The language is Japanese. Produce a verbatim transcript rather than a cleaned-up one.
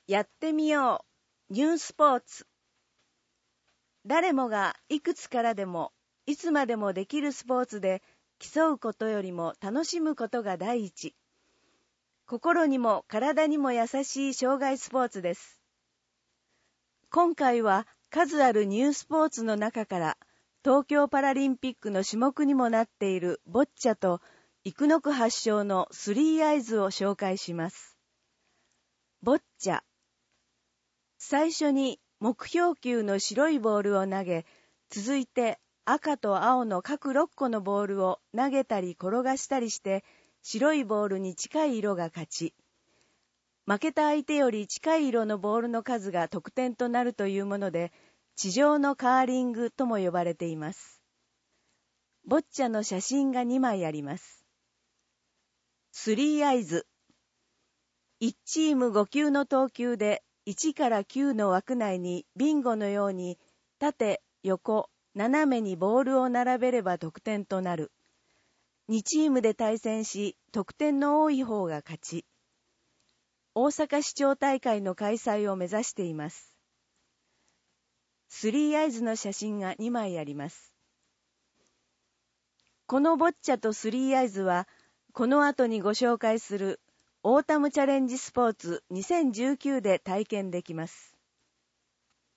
やってみようニュースポーツ。誰もがいくつからでもいつまでもできるスポーツで、競うことよりも楽しむことが第一。心にも体にも優しい障害スポーツです。今回は数あるニュースポーツの中から東京パラリンピックの種目にもなっているボッチャと生野区発祥のスリーアイズを紹介します。ボッチャ。最初に目標球の白いボールを投げ、続いて赤と青の各ろっこのボールを投げたり転がしたりして、白いボールに近い色が勝ち。負けた相手より近い色のボールの数が得点となるというもので、地上のカーリングとも呼ばれています。ボッチャの写真がにまいあります。スリーアイズ。いちチームごきゅうの投球で、いちからきゅうの枠内にビンゴのように縦、横、斜めにボールを並べれば得点となる。にチームで対戦し、得点の多い方が勝ち。大阪市長大会の開催を目指しています。スリーアイズの写真がにまいあります。このボッチャとスリーアイズは、この後にご紹介するオータムチャレンジスポーツにせんじゅうきゅうで体験できます。